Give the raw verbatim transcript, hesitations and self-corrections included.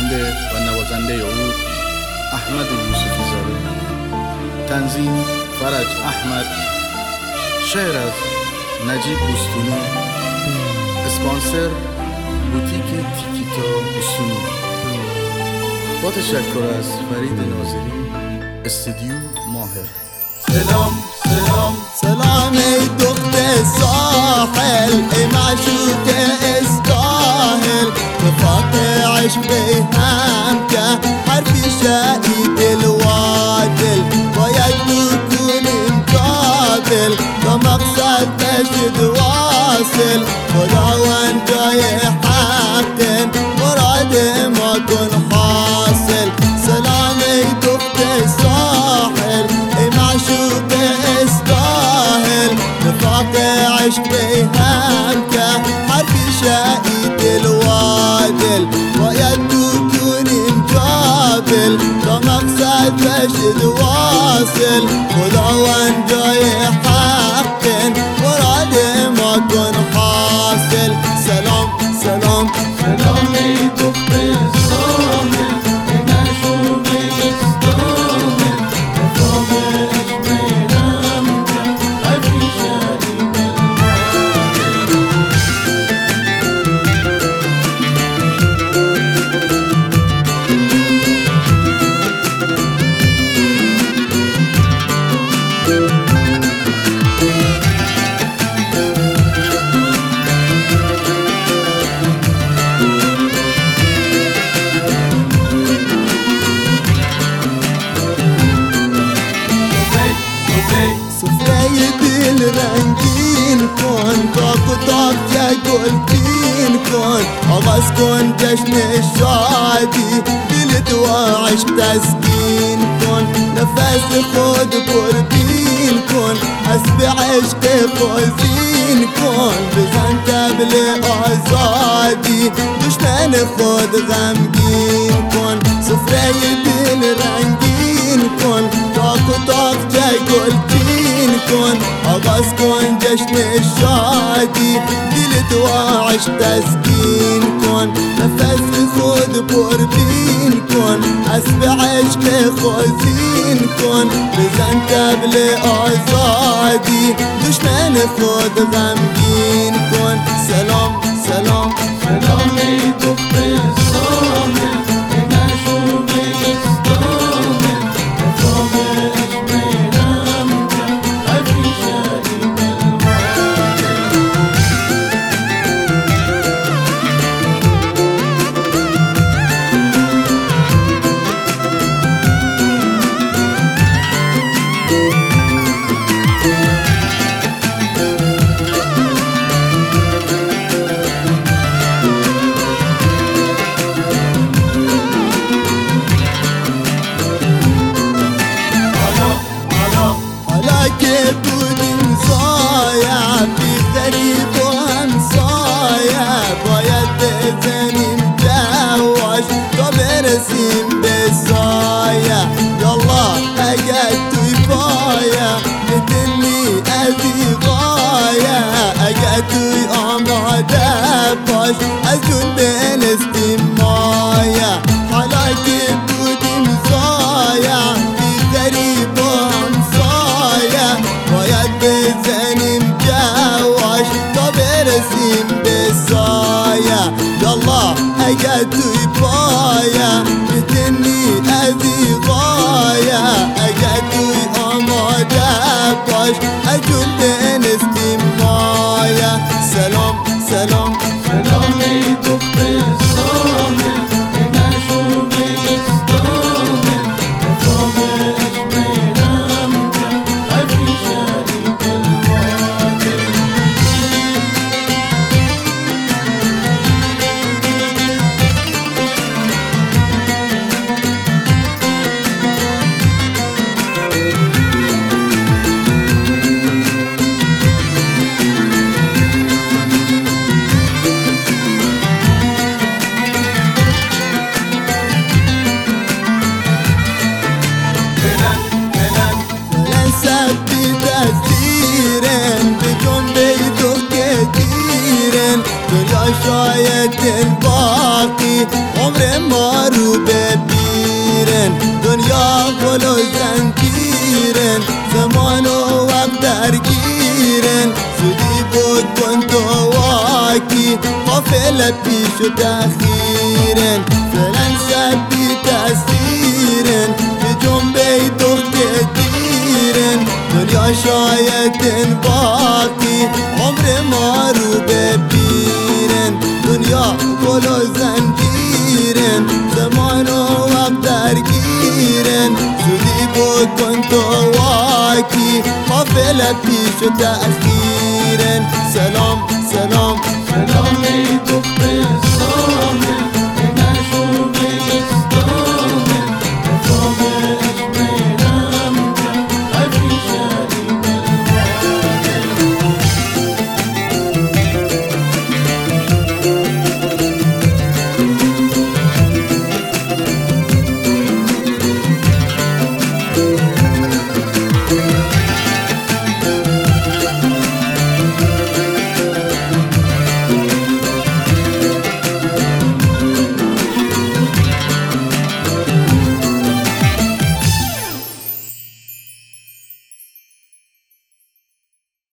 خواننده و نوازنده عود احمد یوسفی زاده. تنظیم فرج احمد. شعر از نجیب بوستونی. اسپانسر بوتیک تیکیتا بوستونی. با تشکر از فرید ناظری، استودیو ماهر. سلام سلام سلام ای دختر ساحل، ای معشوق استاهل، رفاق عشق هم که حرفی شهید الوادل، باید بکنیم قابل تا مقصد تشد واصل. خداوند جای حق مراد ما کن حاصل. سلام ای دختر ساحل، ای معشوق استاهل، رفاق عشق هم که حرفی شهید الوادل، باید بکنیم قابل تا مقصد تشد واصل. خداوند جای حق مراد ما کن حاصل. سلام سلام سلام ای دختر ساحل، ای معشوق استاهل، رفاق عشق هم که حرفی شهید سفره دل رنگین کن، تاک و تاک گلگین کن، آغاز کن جشن شادی، دل تو عشق تسکین کن، نفس خود پربین کن، حسب عشق خوزین کن، بزن طبل آزادی، دشمن خود غمگین کن. سفره دل رنگین کن، تاک و تاک گلگین کن، آغاز کن جشن شادی، دل تو عشق تسکین کن، نفس خود پربین کن، حسب عشق خوزین کن، بزن طبل آزادی، دشمن خود غمگین کن. سلام سلام سلام ای دختر ساحل، ای معشوق استاهل، رفاق عشق هم که حرفی شهید که بودیم زایا، بی غریب و همسایه، باید بزنیم جواش تا برسیم به سایه. یالله اگر توی پایه بدنی ازی غایه، اگر توی آماده باش از جون بنستیم مایه. حالا که بودیم زایا، بی غریب و همسایه، باید بزنیم جواش تا برسیم به سایه. یالله اگر توی پایه بتنی ازی غایه، اگر توی آماده باش از جون بنستیم مایه. سلام سلام سلام ای دختر ساحل، ای معشوق استاهل، رفاق عشق هم که حرفی شهید الوادل. باقی عمر ما رو ببیرن دنیا گل و زنجیرن زمان و وقت درگیرن زودی بود کن تو واکی قافل پیش و تخیرن فلن سد بی تاثیرن به جنبه دخت دیرن دنیا شاید باقی عمر ما رو ببیرن دنیا گل و زنجیرن زمان و وقت درگیرن زودی بود کن تو واکی قافل پیش و تأخیرن سلام سلام سلام ای دختر